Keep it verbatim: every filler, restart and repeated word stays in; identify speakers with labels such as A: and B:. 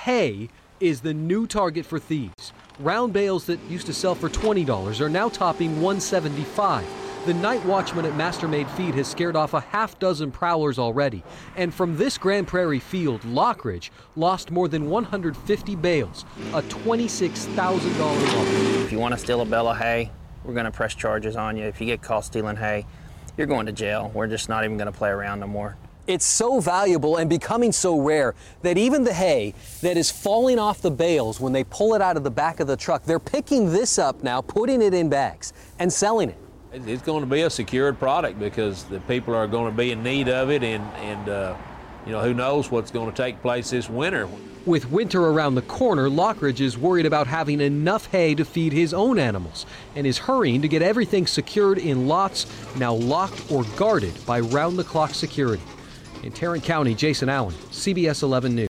A: Hay is the new target for thieves. Round bales that used to sell for twenty dollars are now topping one seventy-five. The night watchman at Mastermade Feed has scared off a half dozen prowlers already. And from this Grand Prairie field, Lockridge lost more than one hundred fifty bales, a twenty-six thousand dollars loss.
B: If you want to steal a bale of hay, we're going to press charges on you. If you get caught stealing hay, you're going to jail. We're just not even going to play around no more.
A: It's so valuable and becoming so rare that even the hay that is falling off the bales when they pull it out of the back of the truck, they're picking this up now, putting it in bags, and selling it.
C: It's going to be a secured product because the people are going to be in need of it, and, and uh, you know, who knows what's going to take place this winter.
A: With winter around the corner, Lockridge is worried about having enough hay to feed his own animals and is hurrying to get everything secured in lots now locked or guarded by round-the-clock security. In Tarrant County, Jason Allen, C B S eleven News.